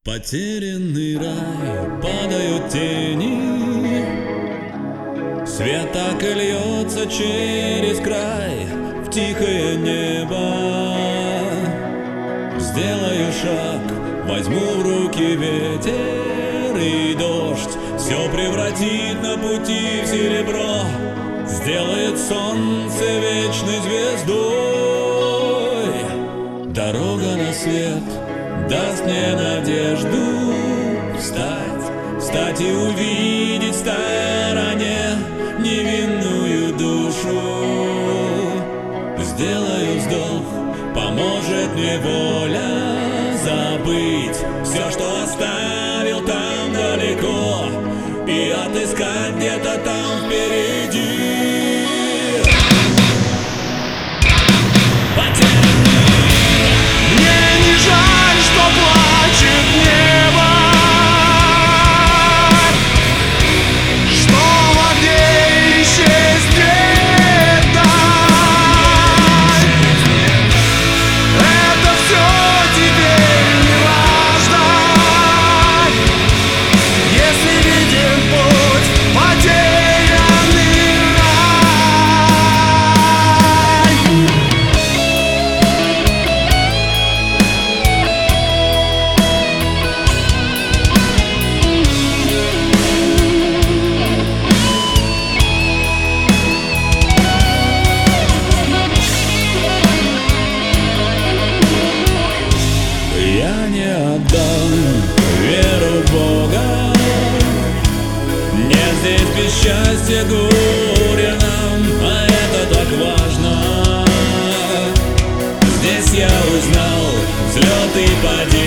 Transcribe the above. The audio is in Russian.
Потерянный рай, падают тени, свет так и льется через край в тихое небо. Сделаю шаг, возьму в руки ветер и дождь, все превратит на пути в серебро, сделает солнце вечной звездой. Дорога на свет даст мне надежду встать и увидеть в стороне невинную душу. Сделаю вздох, поможет мне воля забыть все, что оставил там далеко, и отыскать где-то там впереди. Веру в Бога, нет здесь без счастья горя нам, а это так важно. Здесь я узнал взлет и падение.